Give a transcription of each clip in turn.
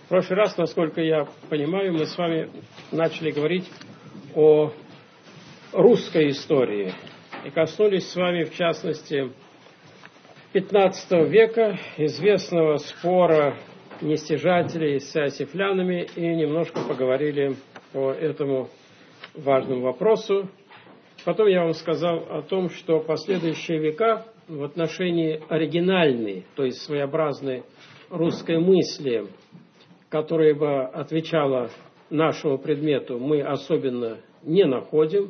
В прошлый раз, насколько я понимаю, мы с вами начали говорить о русской истории и коснулись с вами, в частности, XV века, известного спора нестяжателей с иосифлянами, и немножко поговорили по этому важному вопросу. Потом я вам сказал о том, что последующие века в отношении оригинальной, то есть своеобразной русской мысли, которая бы отвечала нашему предмету, мы особенно не находим,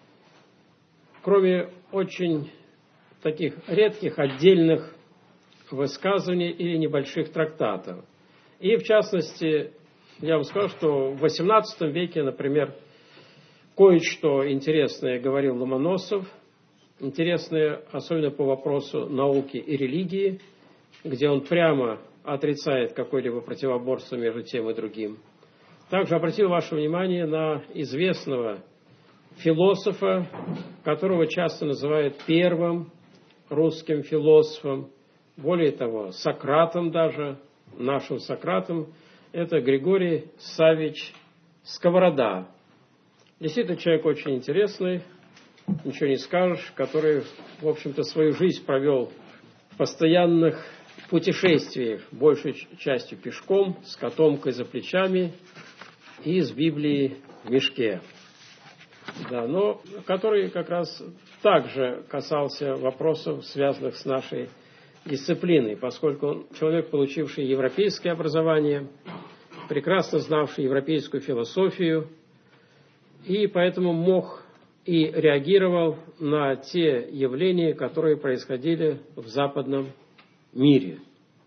кроме очень таких редких отдельных высказываний или небольших трактатов. И в частности, я вам скажу, что в XVIII веке, например, кое-что интересное говорил Ломоносов, интересное особенно по вопросу науки и религии, где он прямо отрицает какое-либо противоборство между тем и другим. Также обратил ваше внимание на известного философа, которого часто называют первым русским философом, более того, Сократом даже, нашим Сократом, это Григорий Саввич Сковорода. Действительно, человек очень интересный, ничего не скажешь, который, в общем-то, свою жизнь провел в постоянных путешествиях, большей частью пешком, с котомкой за плечами и с Библией в мешке. Да, но который как раз также касался вопросов, связанных с нашей дисциплиной, поскольку он человек, получивший европейское образование, прекрасно знавший европейскую философию, и поэтому мог и реагировал на те явления, которые происходили в западном мире.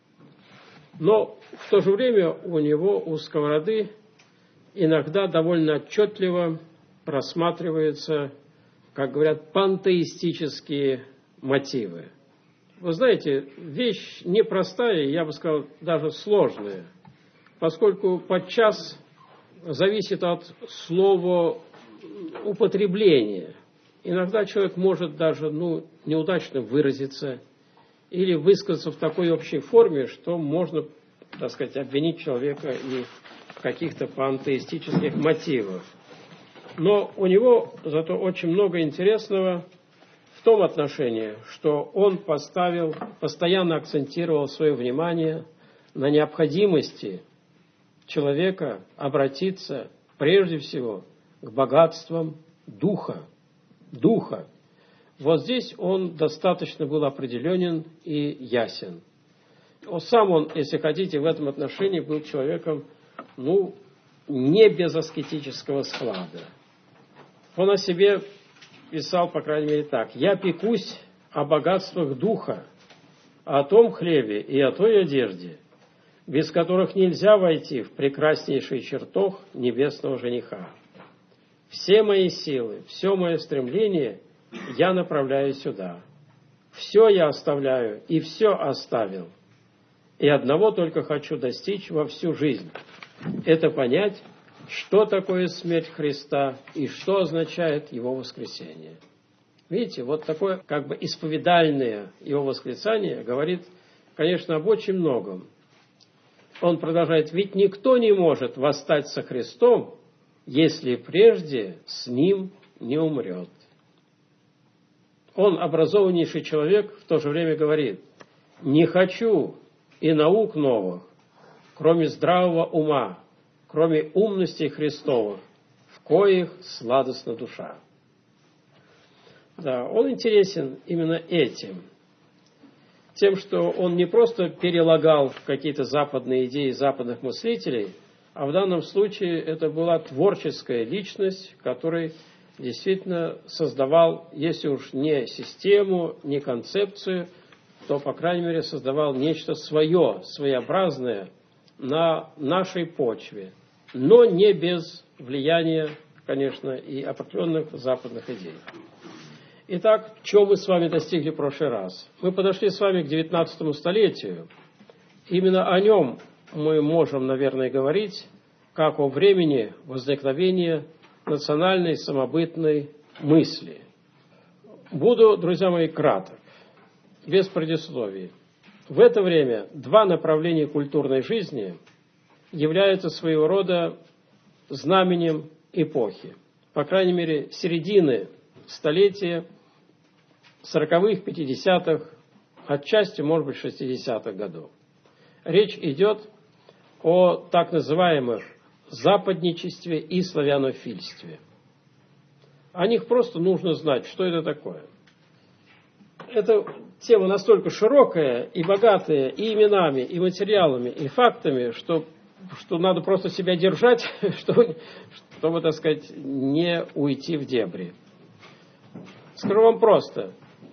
Но в то же время у него, у Сковороды, иногда довольно отчетливо просматриваются, как говорят, пантеистические мотивы. Вы знаете, вещь непростая, я бы сказал, даже сложная, поскольку подчас зависит от слова употребления. Иногда человек может даже неудачно выразиться или высказаться в такой общей форме, что можно, так сказать, обвинить человека и в каких-то пантеистических мотивах. Но у него зато очень много интересного в том отношении, что он постоянно акцентировал свое внимание на необходимости человека обратиться прежде всего к богатствам духа. Вот здесь он достаточно был определенен и ясен. Сам он, если хотите, в этом отношении был человеком, не без аскетического склада. Он о себе писал, по крайней мере, так: «Я пекусь о богатствах духа, о том хлебе и о той одежде, без которых нельзя войти в прекраснейший чертог небесного жениха. Все мои силы, все мое стремление я направляю сюда. Все я оставляю и все оставил. И одного только хочу достичь во всю жизнь. Это понять, что такое смерть Христа и что означает Его воскресение». Видите, вот такое как бы исповедальное Его восклицание говорит, конечно, об очень многом. Он продолжает: «Ведь никто не может восстать со Христом, если прежде с Ним не умрет». Он, образованнейший человек, в то же время говорит: «Не хочу и наук новых, кроме здравого ума, кроме умностей Христовых, в коих сладостна душа». Да, он интересен именно этим. Тем, что он не просто перелагал какие-то западные идеи западных мыслителей, а в данном случае это была творческая личность, который действительно создавал, если уж не систему, не концепцию, то, по крайней мере, создавал нечто свое, своеобразное на нашей почве, но не без влияния, конечно, и определенных западных идей. Итак, чего мы с вами достигли в прошлый раз? Мы подошли с вами к XIX столетию. Именно о нем мы можем, наверное, говорить, как о времени возникновения национальной самобытной мысли. Буду, друзья мои, краток, без предисловий. В это время два направления культурной жизни являются своего рода знаменем эпохи. По крайней мере, середины столетия, 40-х, 50-х, отчасти, может быть, 60-х годов. Речь идет о так называемых западничестве и славянофильстве. О них просто нужно знать, что это такое. Эта тема настолько широкая и богатая и именами, и материалами, и фактами, что надо просто себя держать, чтобы, так сказать, не уйти в дебри. Скажу вам просто,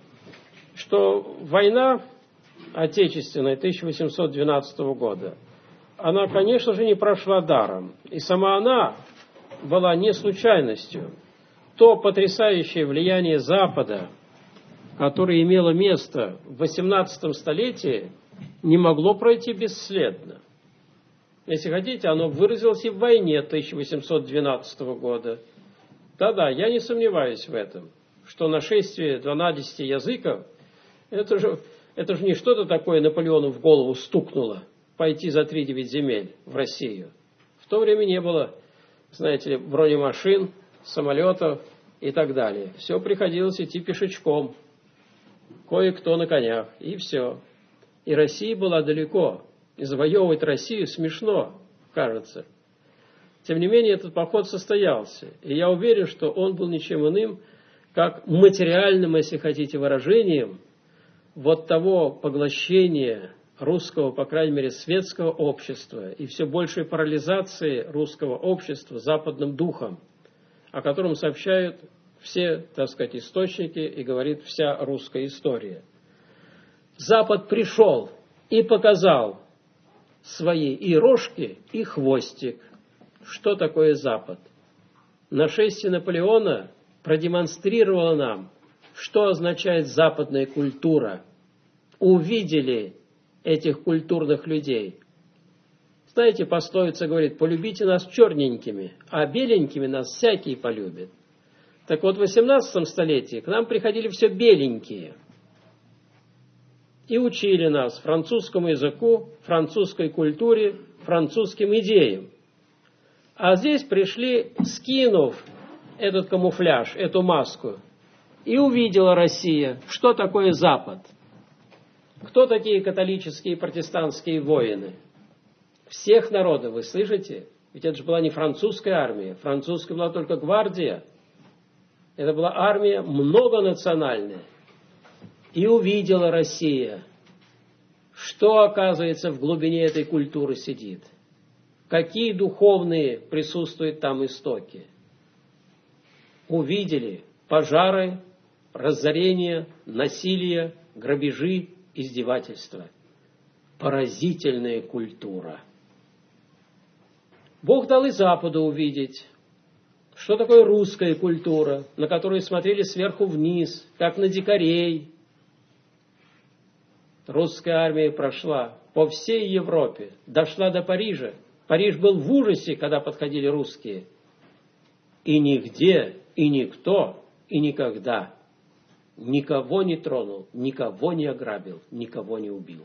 что война Отечественная 1812 года, она, конечно же, не прошла даром. И сама она была не случайностью. То потрясающее влияние Запада, которое имело место в XVIII столетии, не могло пройти бесследно. Если хотите, оно выразилось и в войне 1812 года. Да-да, я не сомневаюсь в этом, что нашествие 12 языков, это же не что-то такое Наполеону в голову стукнуло, пойти за 3-9 земель в Россию. В то время не было, знаете ли, бронемашин, самолетов и так далее. Все приходилось идти пешечком, кое-кто на конях, и все. И Россия была далеко. И завоевывать Россию смешно, кажется. Тем не менее, этот поход состоялся. И я уверен, что он был ничем иным, как материальным, если хотите, выражением вот того поглощения русского, по крайней мере, светского общества и все большей парализации русского общества западным духом, о котором сообщают все, так сказать, источники и говорит вся русская история. Запад пришел и показал свои и рожки, и хвостик. Что такое Запад? Нашествие Наполеона продемонстрировало нам, что означает западная культура. Увидели этих культурных людей. Знаете, пословица говорит: полюбите нас черненькими, а беленькими нас всякий полюбит. Так вот, в 18 столетии к нам приходили все беленькие и учили нас французскому языку, французской культуре, французским идеям. А здесь пришли, скинув этот камуфляж, эту маску, и увидела Россия, что такое Запад. Кто такие католические и протестантские воины? Всех народов, вы слышите? Ведь это же была не французская армия, французская была только гвардия. Это была армия многонациональная. И увидела Россия, что, оказывается, в глубине этой культуры сидит. Какие духовные присутствуют там истоки. Увидели пожары, разорения, насилие, грабежи, издевательства. Поразительная культура. Бог дал и Западу увидеть, что такое русская культура, на которую смотрели сверху вниз, как на дикарей. Русская армия прошла по всей Европе, дошла до Парижа. Париж был в ужасе, когда подходили русские. И нигде, и никто, и никогда никого не тронул, никого не ограбил, никого не убил.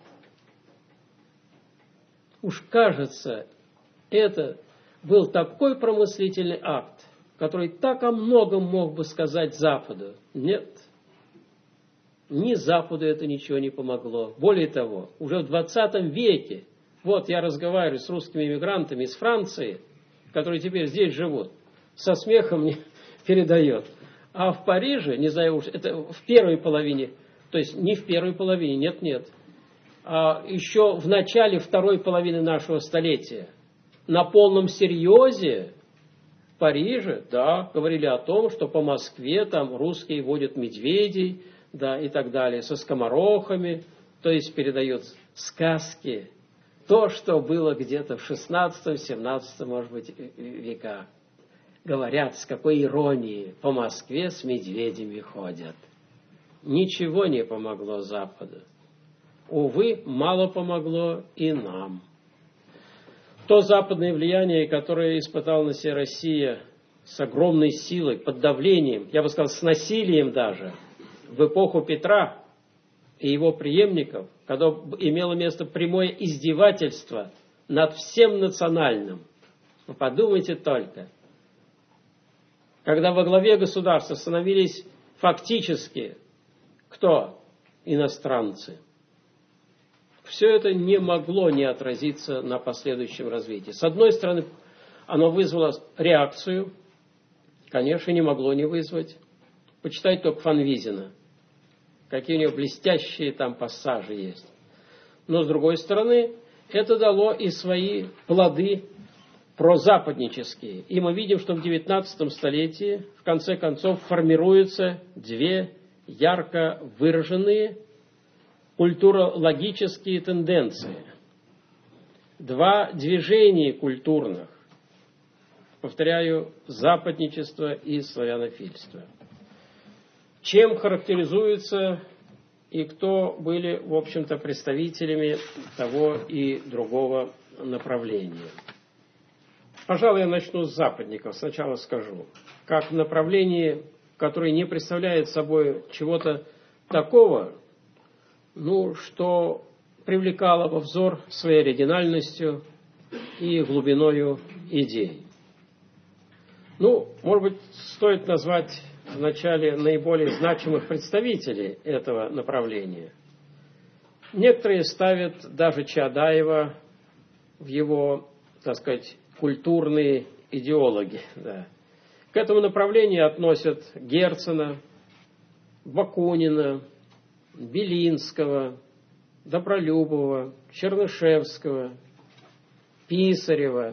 Уж кажется, это был такой промыслительный акт, который так о многом мог бы сказать Западу. Нет. Ни Западу это ничего не помогло. Более того, уже в 20 веке, вот я разговариваю с русскими эмигрантами из Франции, которые теперь здесь живут, со смехом мне передает. А в Париже, не знаю уж, это в первой половине, то есть не в первой половине, нет, а еще в начале второй половины нашего столетия, на полном серьезе в Париже, да, говорили о том, что по Москве там русские водят медведей, да, и так далее, со скоморохами, то есть передают сказки, то, что было где-то в 16-17, может быть, веках. Говорят, с какой иронией по Москве с медведями ходят. Ничего не помогло Западу. Увы, мало помогло и нам. То западное влияние, которое испытала на себе Россия с огромной силой, под давлением, я бы сказал, с насилием даже, в эпоху Петра и его преемников, когда имело место прямое издевательство над всем национальным. Вы подумайте только. Когда во главе государства становились фактически кто? Иностранцы. Все это не могло не отразиться на последующем развитии. С одной стороны, оно вызвало реакцию. Конечно, не могло не вызвать. Почитайте только Фанвизина. Какие у него блестящие там пассажи есть. Но, с другой стороны, это дало и свои плоды прозападнические. И мы видим, что в XIX столетии, в конце концов, формируются две ярко выраженные культурологические тенденции. Два движения культурных. Повторяю, западничество и славянофильство. Чем характеризуется и кто были, в общем-то, представителями того и другого направления. Пожалуй, я начну с западников. Сначала скажу. Как направление, которое не представляет собой чего-то такого, что привлекало во взор своей оригинальностью и глубиною идей. Может быть, стоит назвать вначале наиболее значимых представителей этого направления. Некоторые ставят даже Чаадаева в его, так сказать, культурные идеологи. Да. К этому направлению относят Герцена, Бакунина, Белинского, Добролюбова, Чернышевского, Писарева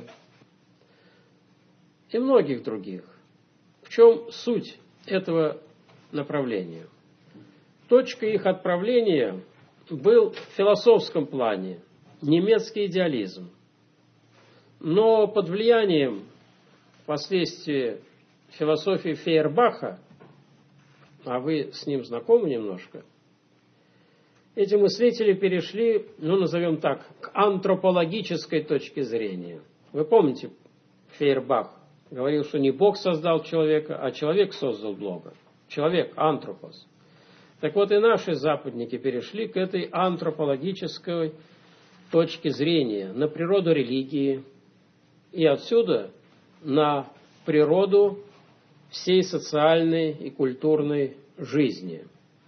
и многих других. В чем суть этого направления? Точкой их отправления был в философском плане немецкий идеализм. Но под влиянием впоследствии философии Фейербаха, а вы с ним знакомы немножко, эти мыслители перешли, назовем так, к антропологической точке зрения. Вы помните, Фейербах говорил, что не Бог создал человека, а человек создал Бога. Человек, антропос. Так вот и наши западники перешли к этой антропологической точке зрения на природу религии и отсюда на природу всей социальной и культурной жизни.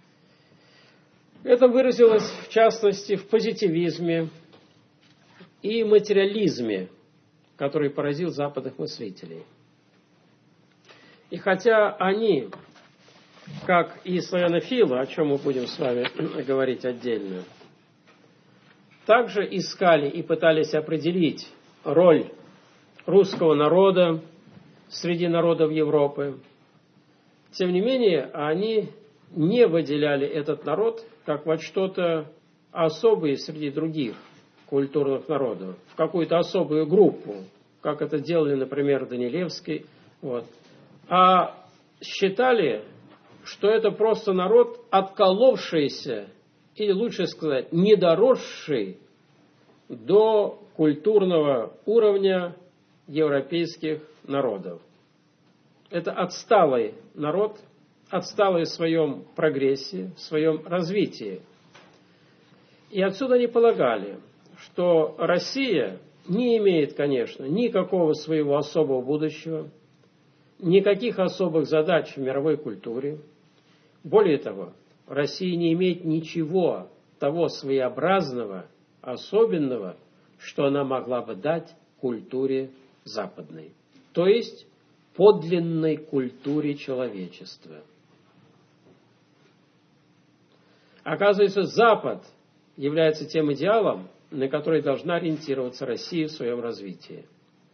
Это выразилось, в частности, в позитивизме и материализме, который поразил западных мыслителей. И хотя они, как и славянофилы, о чем мы будем с вами говорить отдельно, также искали и пытались определить роль русского народа среди народов Европы, тем не менее, они не выделяли этот народ как вот что-то особое среди других культурных народов, в какую-то особую группу, как это делали, например, Данилевский, а считали, что это просто народ, отколовшийся, или лучше сказать, не доросший до культурного уровня европейских народов. Это отсталый народ, отсталый в своем прогрессе, в своем развитии. И отсюда они полагали, что Россия не имеет, конечно, никакого своего особого будущего, никаких особых задач в мировой культуре. Более того, Россия не имеет ничего того своеобразного, особенного, что она могла бы дать культуре западной, то есть подлинной культуре человечества. Оказывается, Запад является тем идеалом, на который должна ориентироваться Россия в своем развитии.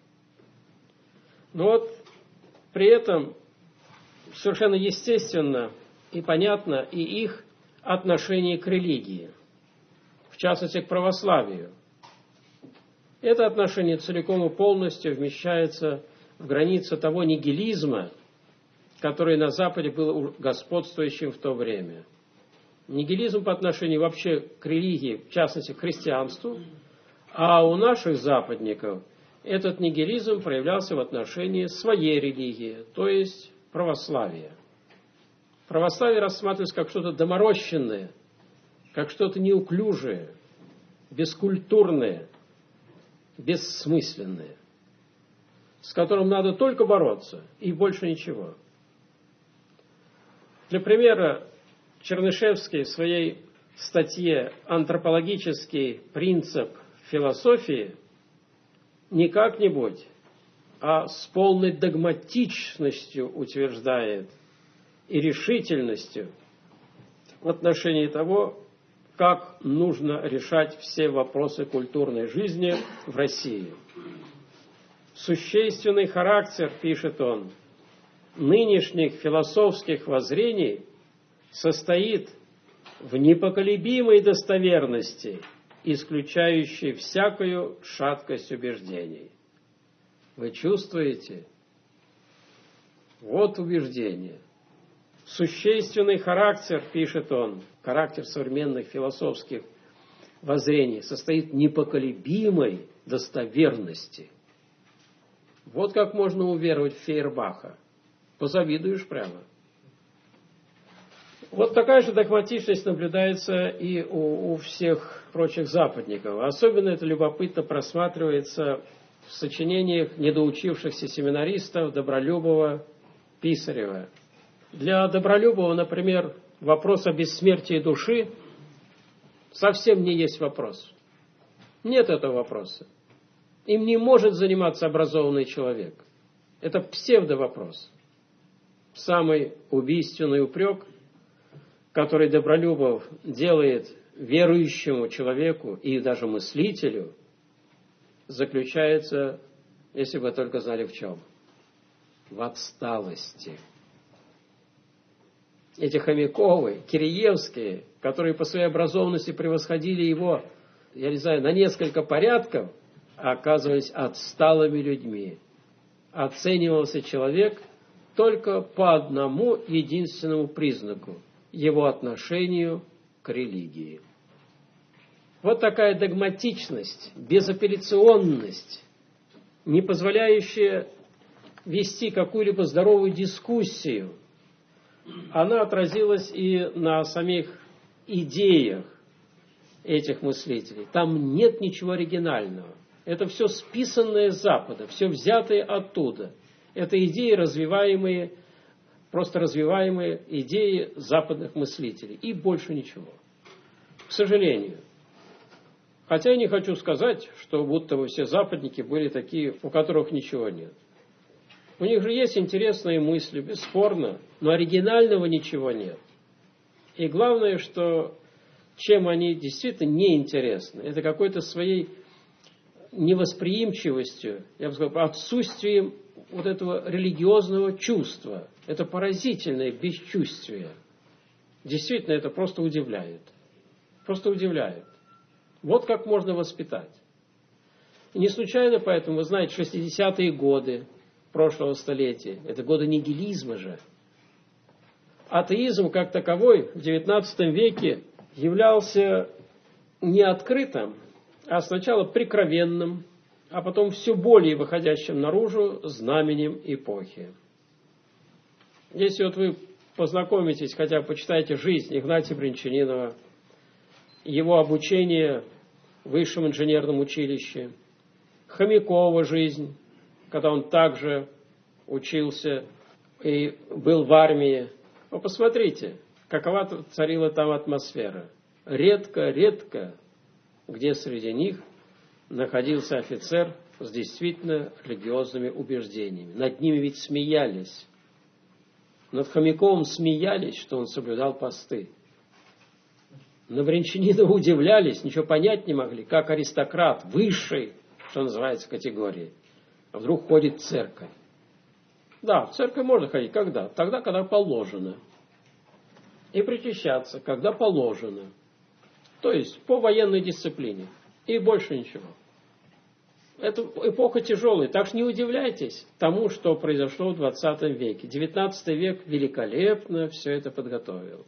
Но при этом совершенно естественно и понятно и их отношение к религии, в частности к православию. Это отношение целиком и полностью вмещается в границы того нигилизма, который на Западе был господствующим в то время. Нигилизм по отношению вообще к религии, в частности к христианству, а у наших западников этот нигилизм проявлялся в отношении своей религии, то есть православия. Православие рассматривается как что-то доморощенное, как что-то неуклюжее, бескультурное. бессмысленное, с которым надо только бороться и больше ничего. Для примера, Чернышевский в своей статье «Антропологический принцип философии» не как-нибудь, а с полной догматичностью утверждает и решительностью в отношении того, как нужно решать все вопросы культурной жизни в России. Существенный характер, пишет он, нынешних философских воззрений состоит в непоколебимой достоверности, исключающей всякую шаткость убеждений. Вы чувствуете? Вот убеждение. Существенный характер, пишет он, характер современных философских воззрений состоит в непоколебимой достоверности. Вот как можно уверовать в Фейербаха. Позавидуешь прямо. Вот такая же догматичность наблюдается и у всех прочих западников. Особенно это любопытно просматривается в сочинениях недоучившихся семинаристов Добролюбова, Писарева. Для Добролюбова, например, вопрос о бессмертии души совсем не есть вопрос. Нет этого вопроса. Им не может заниматься образованный человек. Это псевдовопрос. Самый убийственный упрек, который Добролюбов делает верующему человеку и даже мыслителю, заключается, если бы вы только знали в чем, в отсталости. Эти Хомяковы, Киреевские, которые по своей образованности превосходили его, я не знаю, на несколько порядков, оказывались отсталыми людьми. Оценивался человек только по одному единственному признаку – его отношению к религии. Вот такая догматичность, безапелляционность, не позволяющая вести какую-либо здоровую дискуссию, она отразилась и на самих идеях этих мыслителей. Там нет ничего оригинального. Это все списанное с Запада, все взятое оттуда. Это идеи, просто развиваемые идеи западных мыслителей. И больше ничего. К сожалению. Хотя я не хочу сказать, что будто бы все западники были такие, у которых ничего нет. У них же есть интересные мысли, бесспорно, но оригинального ничего нет. И главное, что чем они действительно неинтересны, это какой-то своей невосприимчивостью, я бы сказал, отсутствием вот этого религиозного чувства. Это поразительное бесчувствие. Действительно, это просто удивляет. Просто удивляет. Вот как можно воспитать. И не случайно поэтому, вы знаете, 60-е годы прошлого столетия, это годы нигилизма же. Атеизм как таковой в XIX веке являлся не открытым, а сначала прикровенным, а потом все более выходящим наружу знаменем эпохи. Если вот вы познакомитесь, хотя бы почитайте жизнь Игнатия Брянчанинова, его обучение в высшем инженерном училище, Хомякова жизнь, когда он также учился и был в армии. Вы посмотрите, какова царила там атмосфера. Редко, где среди них находился офицер с действительно религиозными убеждениями. Над ними ведь смеялись. Над Хомяковым смеялись, что он соблюдал посты. На Брянчанинова удивлялись, ничего понять не могли, как аристократ, высшей, что называется, категории, вдруг ходит в церковь. Да, в церковь можно ходить. Когда? Тогда, когда положено. И причащаться, когда положено. То есть, по военной дисциплине. И больше ничего. Это эпоха тяжелая. Так что не удивляйтесь тому, что произошло в 20 веке. 19 век великолепно все это подготовил.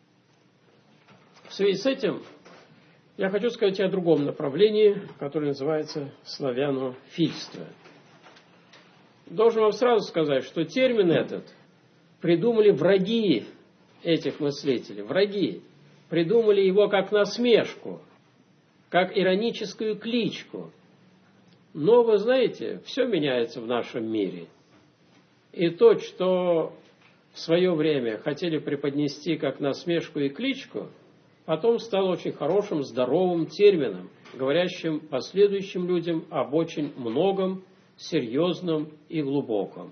В связи с этим я хочу сказать о другом направлении, которое называется славянофильство. Должен вам сразу сказать, что термин этот придумали враги этих мыслителей. Враги. Придумали его как насмешку, как ироническую кличку. Но вы знаете, все меняется в нашем мире. И то, что в свое время хотели преподнести как насмешку и кличку, потом стало очень хорошим, здоровым термином, говорящим последующим людям об очень многом, серьезном и глубоком.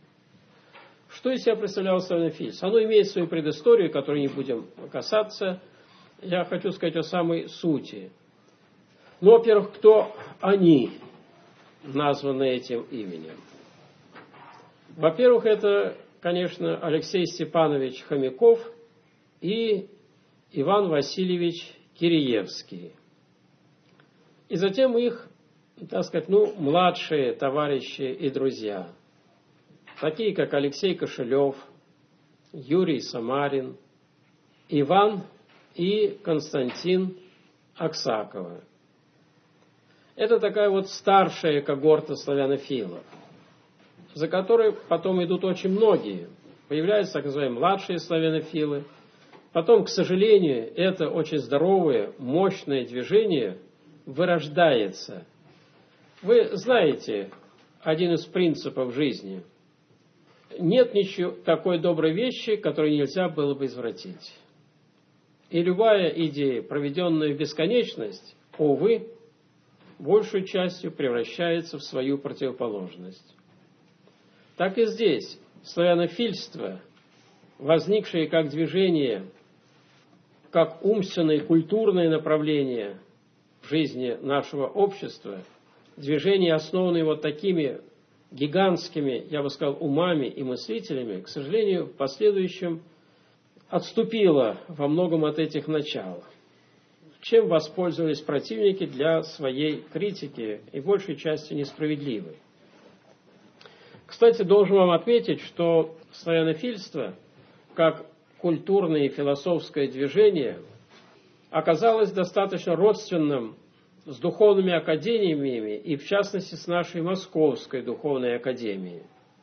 Что из себя представлял славянофильство? Оно имеет свою предысторию, которой не будем касаться. Я хочу сказать о самой сути. Ну, во-первых, кто они, названные этим именем? Во-первых, это, конечно, Алексей Степанович Хомяков и Иван Васильевич Киреевский. И затем их, так сказать, младшие товарищи и друзья, такие как Алексей Кошелев, Юрий Самарин, Иван и Константин Аксакова. Это такая вот старшая когорта славянофилов, за которой потом идут очень многие. Появляются так называемые младшие славянофилы. Потом, к сожалению, это очень здоровое, мощное движение вырождается. Вы знаете один из принципов жизни. Нет ничего такой доброй вещи, которую нельзя было бы извратить. И любая идея, проведенная в бесконечность, увы, большей частью превращается в свою противоположность. Так и здесь славянофильство, возникшее как движение, как умственное и культурное направление в жизни нашего общества, движение, основанное вот такими гигантскими, я бы сказал, умами и мыслителями, к сожалению, в последующем отступило во многом от этих начал, чем воспользовались противники для своей критики и большей части несправедливой. Кстати, должен вам отметить, что славянофильство, как культурное и философское движение, оказалось достаточно родственным с духовными академиями и, в частности, с нашей Московской духовной академией.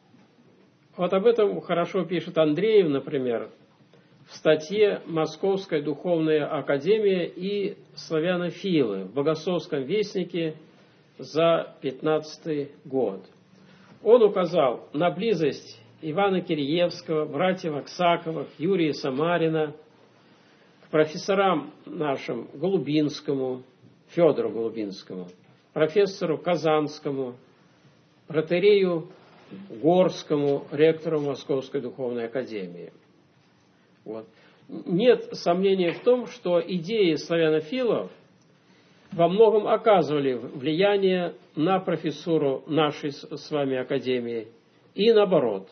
Вот об этом хорошо пишет Андреев, например, в статье «Московская духовная академия и славянофилы» в Богословском вестнике за 15 год. Он указал на близость Ивана Киреевского, братьев Аксаковых, Юрия Самарина, к профессорам нашим Голубинскому, Федору Голубинскому, профессору Казанскому, протоиерею Горскому, ректору Московской духовной академии. Вот. Нет сомнения в том, что идеи славянофилов во многом оказывали влияние на профессуру нашей с вами академии и наоборот.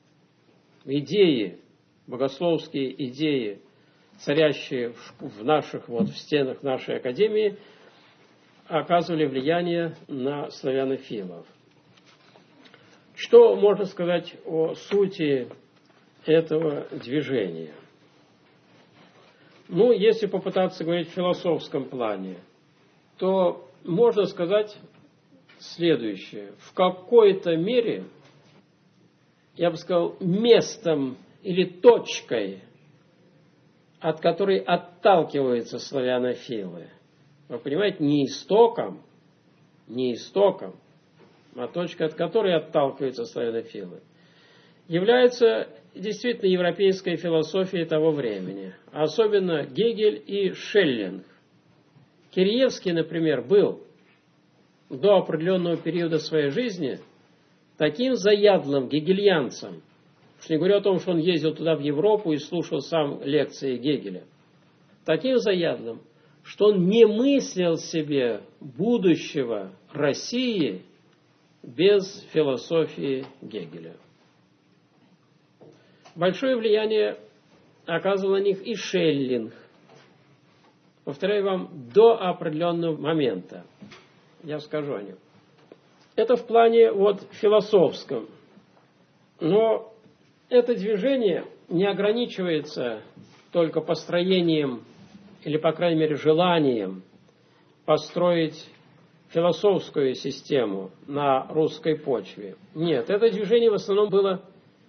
Идеи, богословские идеи, царящие в стенах нашей академии, оказывали влияние на славянофилов. Что можно сказать о сути этого движения? Если попытаться говорить в философском плане, то можно сказать следующее. В какой-то мере, я бы сказал, местом или точкой, от которой отталкиваются славянофилы. Вы понимаете, не истоком, а точкой, от которой отталкиваются славянофилы, является действительно европейская философия того времени, особенно Гегель и Шеллинг. Киреевский, например, был до определенного периода своей жизни таким заядлым гегельянцем, что не говоря о том, что он ездил туда в Европу и слушал сам лекции Гегеля, таким заядлым, что он не мыслил себе будущего России без философии Гегеля. Большое влияние оказывал на них и Шеллинг. Повторяю вам, до определенного момента. Я скажу о нем. Это в плане философском. Но это движение не ограничивается только построением или, по крайней мере, желанием построить философскую систему на русской почве. Нет, это движение в основном было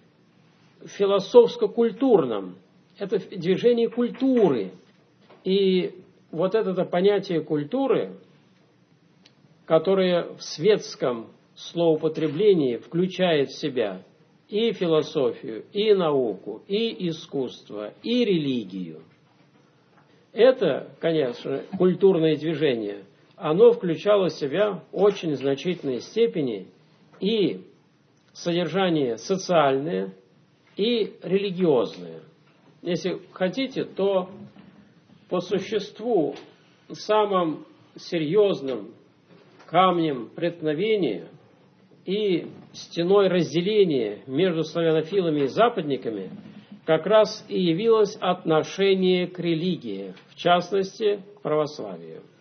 философско-культурным. Это движение культуры. И вот это понятие культуры которое в светском словоупотреблении включает в себя и философию, и науку, и искусство, и религию. Это, конечно, культурное движение, оно включало в себя в очень значительной степени и содержание социальное, и религиозное. Если хотите, то по существу самым серьезным камнем преткновения и стеной разделения между славянофилами и западниками как раз и явилось отношение к религии, в частности, к православию.